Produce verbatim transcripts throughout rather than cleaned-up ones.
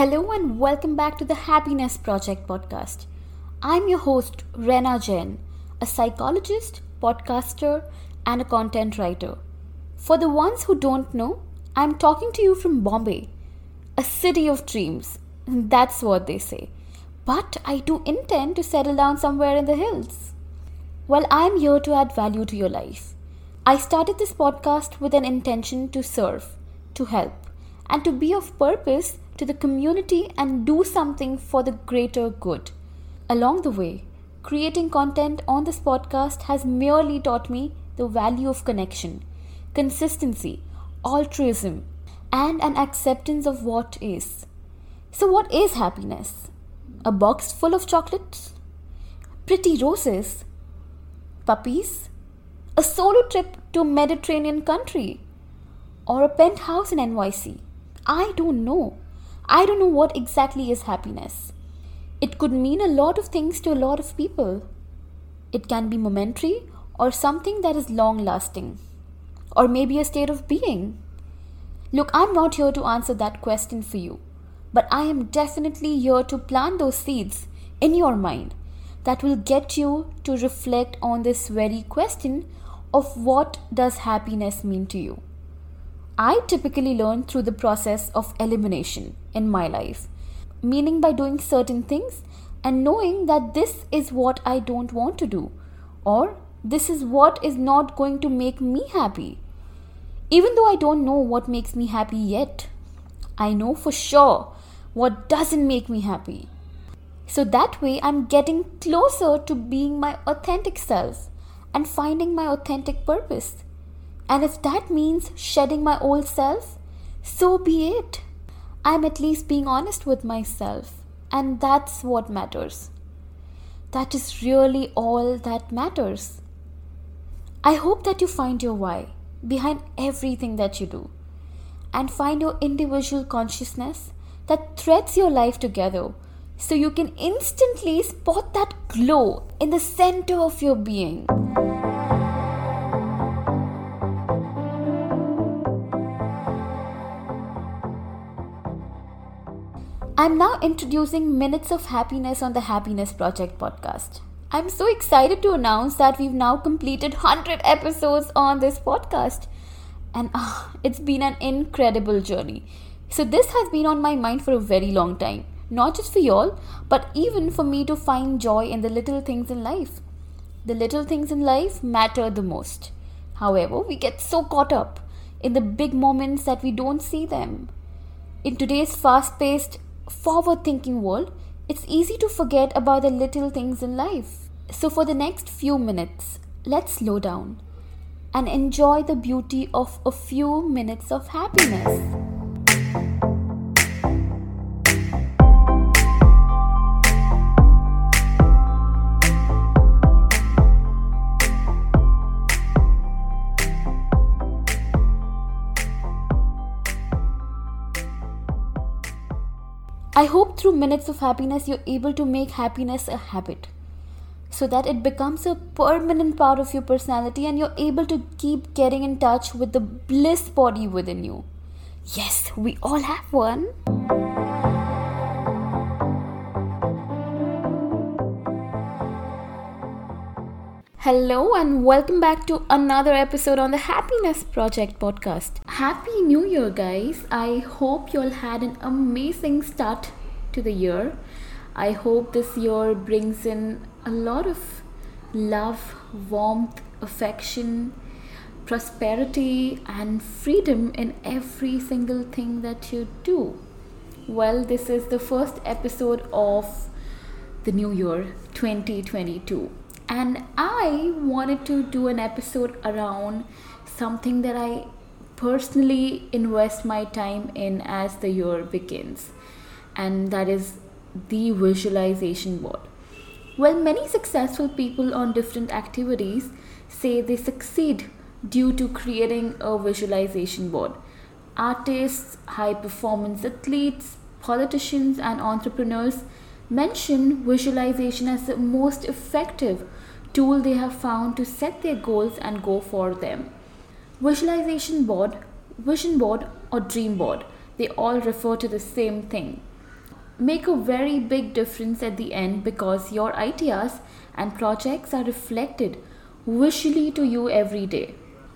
Hello and welcome back to the Happiness Project podcast. I'm your host, Rena Jain, a psychologist, podcaster, and a content writer. For the ones who don't know, I'm talking to you from Bombay, a city of dreams. That's what they say. But I do intend to settle down somewhere in the hills. Well, I'm here to add value to your life. I started this podcast with an intention to serve, to help, and to be of purpose to the community and do something for the greater good. Along the way, creating content on this podcast has merely taught me the value of connection, consistency, altruism, and an acceptance of what is. So what is happiness? A box full of chocolates? Pretty roses? Puppies? A solo trip to a Mediterranean country? Or a penthouse in N Y C? I don't know. I don't know what exactly is happiness. It could mean a lot of things to a lot of people. It can be momentary or something that is long lasting. Or maybe a state of being. Look, I'm not here to answer that question for you. But I am definitely here to plant those seeds in your mind that will get you to reflect on this very question of what does happiness mean to you. I typically learn through the process of elimination in my life, meaning by doing certain things and knowing that this is what I don't want to do, or this is what is not going to make me happy. Even though I don't know what makes me happy yet, I know for sure what doesn't make me happy. So that way I'm getting closer to being my authentic self and finding my authentic purpose. And if that means shedding my old self, so be it. I'm at least being honest with myself, and that's what matters. That is really all that matters. I hope that you find your why behind everything that you do, and find your individual consciousness that threads your life together so you can instantly spot that glow in the center of your being. I'm now introducing Minutes of Happiness on the Happiness Project podcast. I'm so excited to announce that we've now completed one hundred episodes on this podcast. And uh, it's been an incredible journey. So this has been on my mind for a very long time. Not just for y'all, but even for me to find joy in the little things in life. The little things in life matter the most. However, we get so caught up in the big moments that we don't see them. In today's fast-paced, forward-thinking world, it's easy to forget about the little things in life. So for the next few minutes, let's slow down and enjoy the beauty of a few minutes of happiness. I hope through Minutes of Happiness you're able to make happiness a habit so that it becomes a permanent part of your personality and you're able to keep getting in touch with the bliss body within you. Yes, we all have one. Hello and welcome back to another episode on the Happiness Project podcast. Happy New Year, guys. I hope you all had an amazing start to the year. I hope this year brings in a lot of love, warmth, affection, prosperity and freedom in every single thing that you do. Well, this is the first episode of the new year, twenty twenty-two. And I wanted to do an episode around something that I personally invest my time in as the year begins. And that is the visualization board. Well, many successful people on different activities say they succeed due to creating a visualization board. Artists, high performance athletes, politicians, and entrepreneurs mention visualization as the most effective tool they have found to set their goals and go for them. Visualization board, vision board, or dream board, they all refer to the same thing. make a very big difference at the end because your ideas and projects are reflected visually to you every day.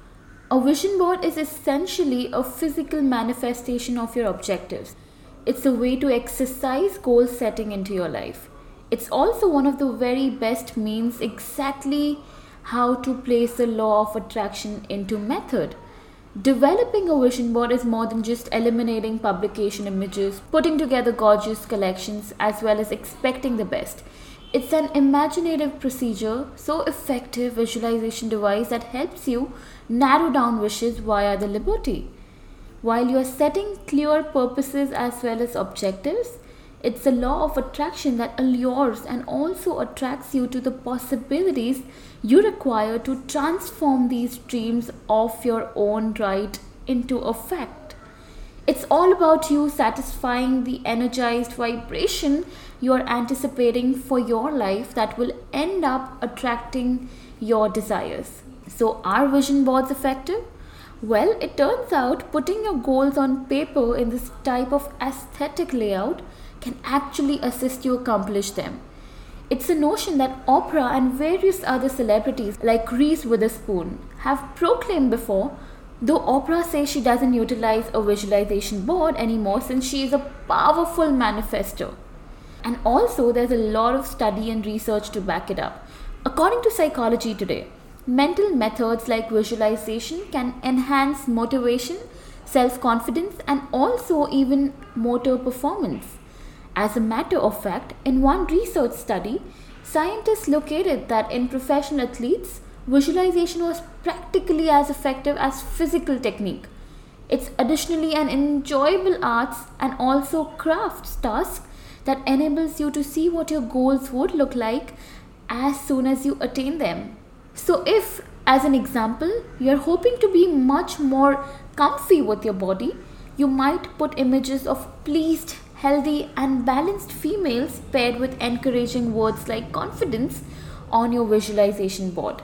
A vision board is essentially a physical manifestation of your objectives. It's a way to exercise goal setting into your life. It's also one of the very best means exactly how to place the law of attraction into method. Developing a vision board is more than just eliminating publication images, putting together gorgeous collections, as well as expecting the best. It's an imaginative procedure, so effective visualization device that helps you narrow down wishes via the liberty. While you are setting clear purposes as well as objectives, it's the law of attraction that allures and also attracts you to the possibilities you require to transform these dreams of your own right into a fact. It's all about you satisfying the energized vibration you're anticipating for your life that will end up attracting your desires. So, are vision boards effective? Well, it turns out putting your goals on paper in this type of aesthetic layout can actually assist you accomplish them. It's a notion that Oprah and various other celebrities like Reese Witherspoon have proclaimed before, though Oprah says she doesn't utilize a visualization board anymore since she is a powerful manifestor. And also there's a lot of study and research to back it up. According to Psychology Today, mental methods like visualization can enhance motivation, self-confidence, and also even motor performance. As a matter of fact, in one research study, scientists located that in professional athletes, visualization was practically as effective as physical technique. It's additionally an enjoyable arts and also crafts task that enables you to see what your goals would look like as soon as you attain them. So if, as an example, you're hoping to be much more comfy with your body, you might put images of pleased, healthy and balanced females paired with encouraging words like confidence on your visualization board.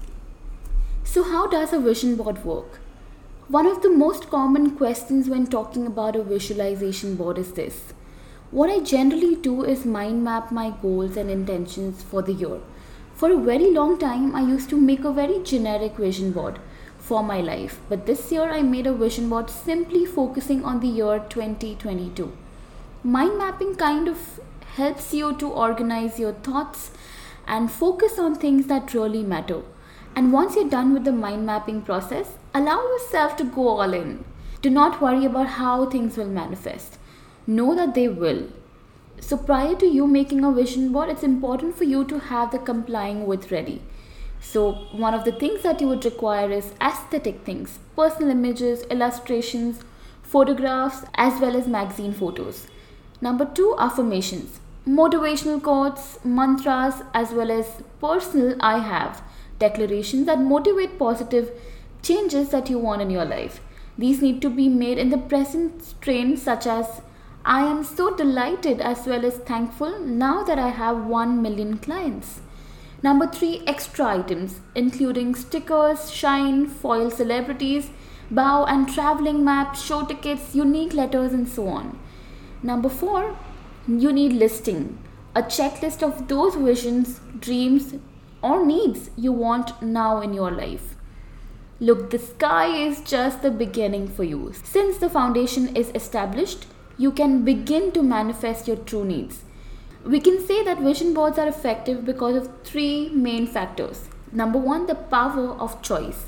So how does a vision board work? One of the most common questions when talking about a visualization board is this. What I generally do is mind map my goals and intentions for the year. For a very long time, I used to make a very generic vision board for my life, but this year I made a vision board simply focusing on the year twenty twenty-two. Mind mapping kind of helps you to organize your thoughts and focus on things that really matter. And once you're done with the mind mapping process, allow yourself to go all in. Do not worry about how things will manifest. Know that they will. So prior to you making a vision board, it's important for you to have the complying with ready. So one of the things that you would require is aesthetic things, personal images, illustrations, photographs, as well as magazine photos. Number two, affirmations, motivational quotes, mantras, as well as personal I have declarations that motivate positive changes that you want in your life. These need to be made in the present strain, such as I am so delighted as well as thankful now that I have one million clients. Number three, extra items, including stickers, shine, foil celebrities, bow and traveling maps, show tickets, unique letters, and so on. Number four, you need listing, a checklist of those visions, dreams, or needs you want now in your life. Look, the sky is just the beginning for you. Since the foundation is established, you can begin to manifest your true needs. We can say that vision boards are effective because of three main factors. Number one, the power of choice.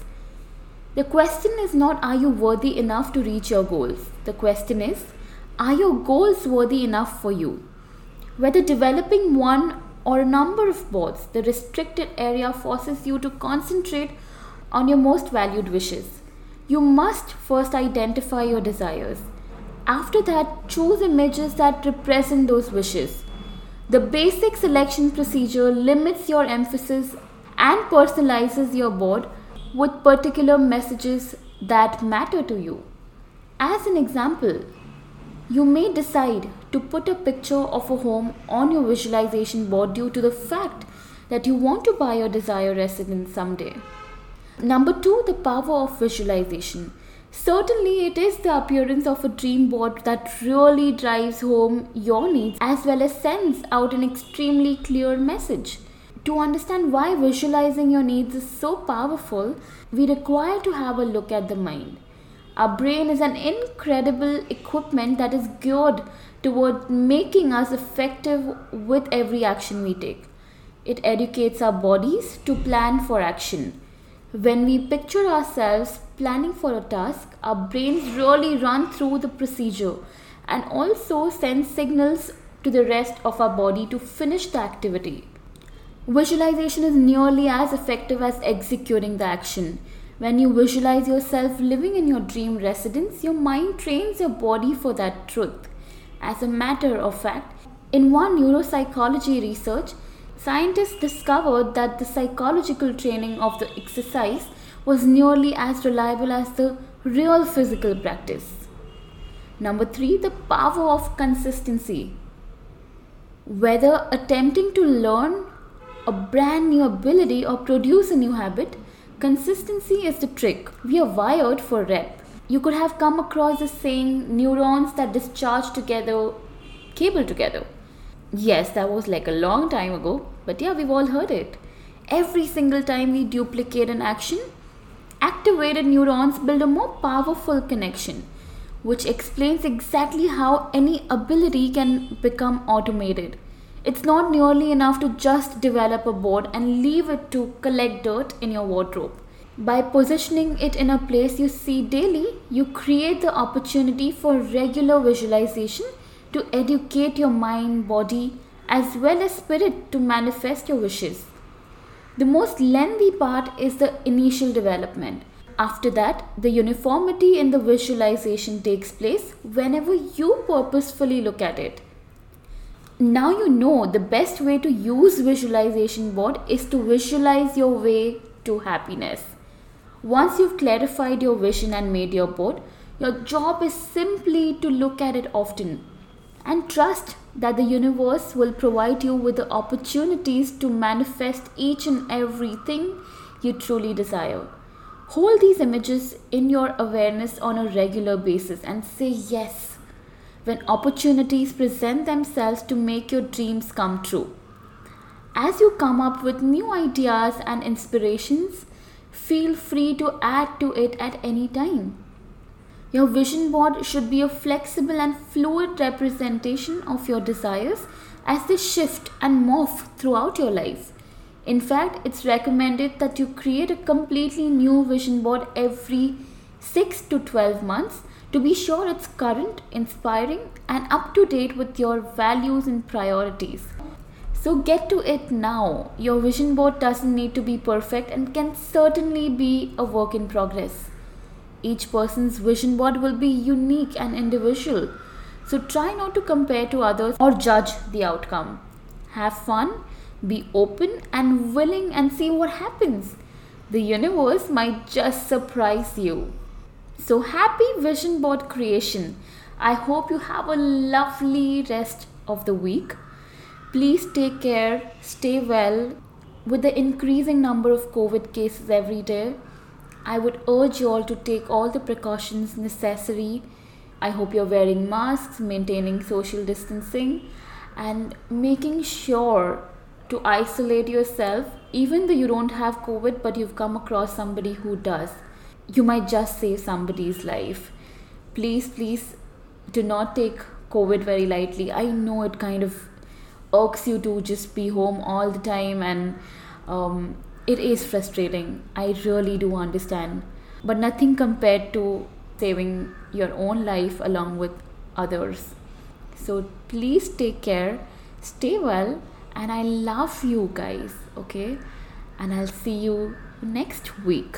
The question is not, are you worthy enough to reach your goals? The question is, are your goals worthy enough for you? Whether developing one or a number of boards, the restricted area forces you to concentrate on your most valued wishes. You must first identify your desires. After that, choose images that represent those wishes. The basic selection procedure limits your emphasis and personalizes your board with particular messages that matter to you. As an example, you may decide to put a picture of a home on your visualization board due to the fact that you want to buy your desired residence someday. Number two, the power of visualization. Certainly, it is the appearance of a dream board that really drives home your needs as well as sends out an extremely clear message. To understand why visualizing your needs is so powerful, we require to have a look at the mind. Our brain is an incredible equipment that is geared toward making us effective with every action we take. It educates our bodies to plan for action. When we picture ourselves planning for a task, our brains really run through the procedure and also send signals to the rest of our body to finish the activity. Visualization is nearly as effective as executing the action. When you visualize yourself living in your dream residence, your mind trains your body for that truth. As a matter of fact, in one neuropsychology research, scientists discovered that the psychological training of the exercise was nearly as reliable as the real physical practice. Number three, the power of consistency. Whether attempting to learn a brand new ability or produce a new habit, consistency is the trick. We are wired for rep. You could have come across the saying, neurons that discharge together, cable together. Yes, that was like a long time ago, but yeah, we've all heard it. Every single time we duplicate an action, activated neurons build a more powerful connection, which explains exactly how any ability can become automated. It's not nearly enough to just develop a board and leave it to collect dirt in your wardrobe. By positioning it in a place you see daily, you create the opportunity for regular visualization to educate your mind, body, as well as spirit to manifest your wishes. The most lengthy part is the initial development. After that, the uniformity in the visualization takes place whenever you purposefully look at it. Now you know the best way to use visualization board is to visualize your way to happiness. Once you've clarified your vision and made your board, your job is simply to look at it often and trust that the universe will provide you with the opportunities to manifest each and everything you truly desire. Hold these images in your awareness on a regular basis and say yes when opportunities present themselves to make your dreams come true. As you come up with new ideas and inspirations, feel free to add to it at any time. Your vision board should be a flexible and fluid representation of your desires as they shift and morph throughout your life. In fact, it's recommended that you create a completely new vision board every six to twelve months to be sure it's current, inspiring, and up to date with your values and priorities. So get to it now. Your vision board doesn't need to be perfect and can certainly be a work in progress. Each person's vision board will be unique and individual. So try not to compare to others or judge the outcome. Have fun, be open and willing and see what happens. The universe might just surprise you. So happy vision board creation. I hope you have a lovely rest of the week. Please take care, stay well. With the increasing number of COVID cases every day, I would urge you all to take all the precautions necessary. I hope you're wearing masks, maintaining social distancing, and making sure to isolate yourself, even though you don't have COVID, but you've come across somebody who does. You might just save somebody's life. Please, please do not take COVID very lightly. I know it kind of irks you to just be home all the time, and um, it is frustrating. I really do understand. But nothing compared to saving your own life along with others. So please take care, stay well, and I love you guys, okay? And I'll see you next week.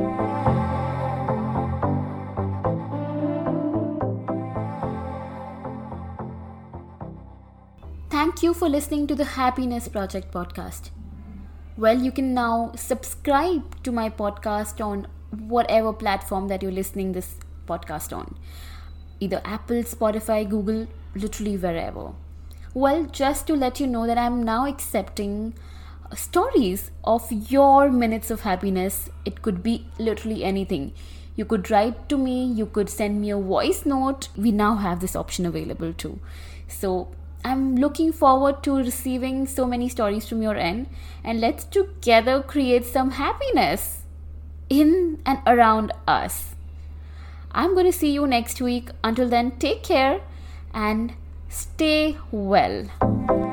Thank you for listening to the Happiness Project podcast. Well, you can now subscribe to my podcast on whatever platform that you're listening this podcast on. Either Apple, Spotify, Google, literally wherever. Well, just to let you know that I'm now accepting stories of your minutes of happiness. It could be literally anything. You could write to me, you could send me a voice note. We now have this option available too. So I'm looking forward to receiving so many stories from your end, and let's together create some happiness in and around us. I'm going to see you next week. Until then, take care and stay well.